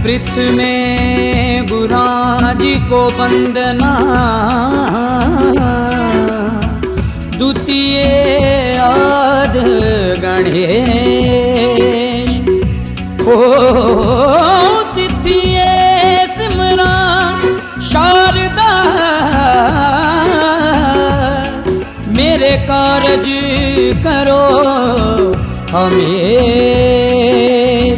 पृथ्वी में गुरा जी को वंदना, द्वितीय आद गणेश, ओ तिथिय सिमरा शारदा, मेरे कारज करो हमेश।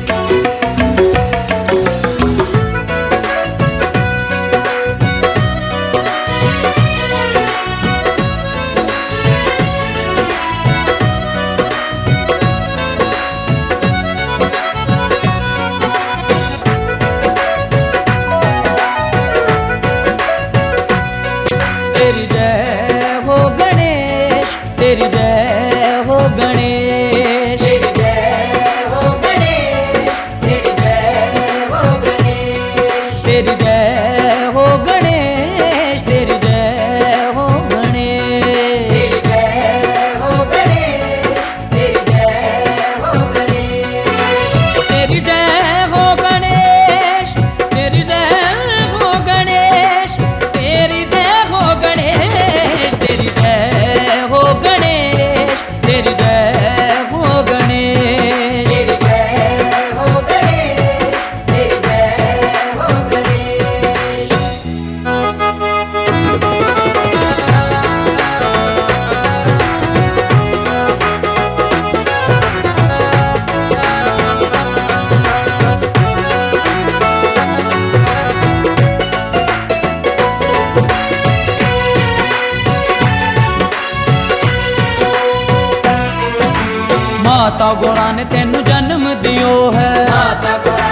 तेरी जय हो गणेश, तेरी जय हो गणेश, तेरी जय हो गणेश, तेरी जय हो गणेश, तेरी जय हो गणेश, तेरी जय हो गणेश, तेरी जय हो गणेश, तेरी जय हो गणेश, तेरी जय हो गणेश, तेरी जय हो गणेश, तेरी जय हो गणेश, तेरी जय हो गणेश, तेरी जय हो गणेश, तेरी जय हो गणेश, तेरी जय हो गणेश। माता गौरा ने तेनू जन्म दियो है, माता गौरा